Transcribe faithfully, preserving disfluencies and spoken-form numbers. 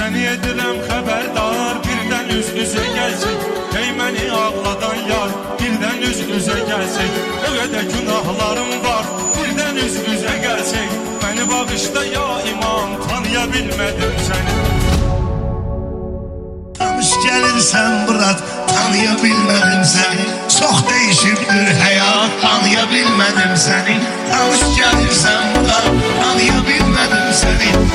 Səni edirəm xəbərdar, birdən üz üzə gəlsək. Ey məni ağladan yar, birdən üz üzə gəlsək. O qədər günahlarım var, birdən üz üzə gəlsək. Məni bağışla ya imam, tanıya bilmədim səni. Tanış gəlirsən Murad, tanıya bilmədim səni. Çox dəyişibdir həyat, tanıya bilmədim səni. Tanış gəlirsən Murad, tanıya bilmədim səni.